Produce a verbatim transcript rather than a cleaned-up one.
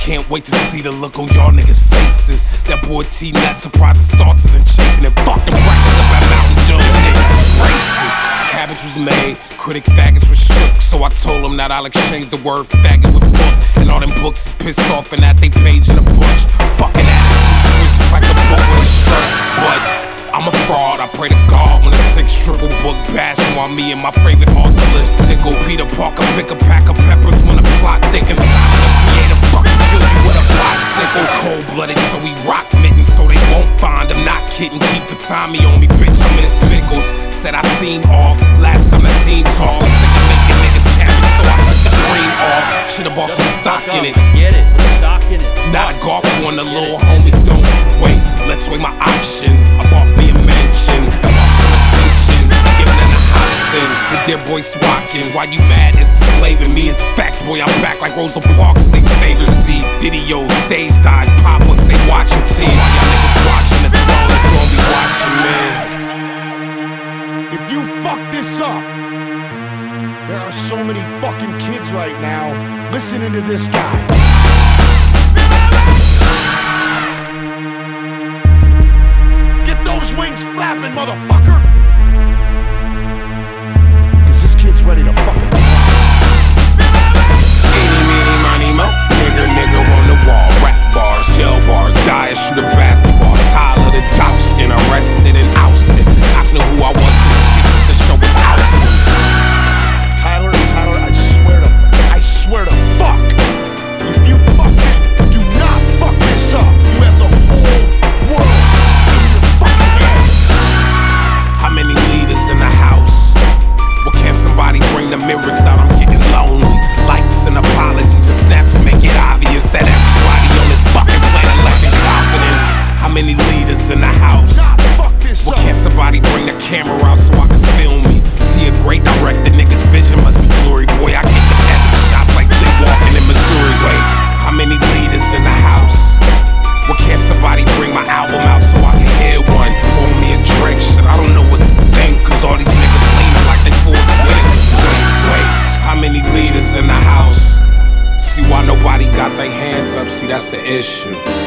can't wait to see the look on y'all niggas' faces. That boy T not surprised his thoughts isn't chafing and fuck them crackers up at Mountain Dew. Niggas is racist. Cabbage was made, critic faggots was shook. So I told him that I'll exchange the word faggot with book. And all them books is pissed off and that they page in a bunch. Fucking attitude switches like a book with a shirt. But I'm a fraud, I pray to God when a six triple book bashing while me and my favorite author list tickle. Peter Parker pick a pack of peppers when the plot thickens. Silent and creative fucking kill you with a bicycle. Cold blooded so we rock mittens so they won't find him. Not kidding, keep the Tommy on me, bitch, I miss pickles. Said I seem off, last time the team talked. Sick of making niggas cabbage so I took the cream off. Should've bought some stock in it. Get it, stock in it. Not a golf one, the little homies don't wait. Let's weigh my options. I bought me a mansion, I bought some attention, giving them the Hobson. The dear boy Swatkins, why you mad? It's the slaving me. It's facts, boy, I'm back like Rosa Parks. They favorite see videos, stage dives, pop-ups, they watching team. While y'all niggas watching the throne, they gon' be watching me. If you fuck this up, there are so many fucking kids right now listening to this guy. Get those wings flapping, motherfucker! Cause this kid's ready to fucking fly. Eeny, meeny, miny, mo. Nigger, nigger on the wall. Rap bars, jail bars, die, shoot a basketball. Tyler the Dowskin, arrested and ousted. Cops knew who I was cause the show was ousted. Tyler, Tyler, I swear to, I swear to fuck. If you fuck it, do not fuck this up. You have the whole world in your fucking hand. How many leaders in the house? Well, can somebody bring the mirrors out? I'm getting lonely. Likes and apologies and snaps make it obvious that everybody on this fucking planet lacking confidence. How many leaders in the house? Well, can't somebody bring the camera out so I can film me? See a great director, niggas' vision must be glory. Boy, I get the epic shots like jaywalking in Missouri. Wait, how many leaders in the house? Well, can't somebody bring my album out so I can hear one? Pour me a drink, shit, I don't know what to think. Cause all these niggas leaning like they forced winning. Wait, wait, how many leaders in the house? See why nobody got their hands up, see that's the issue.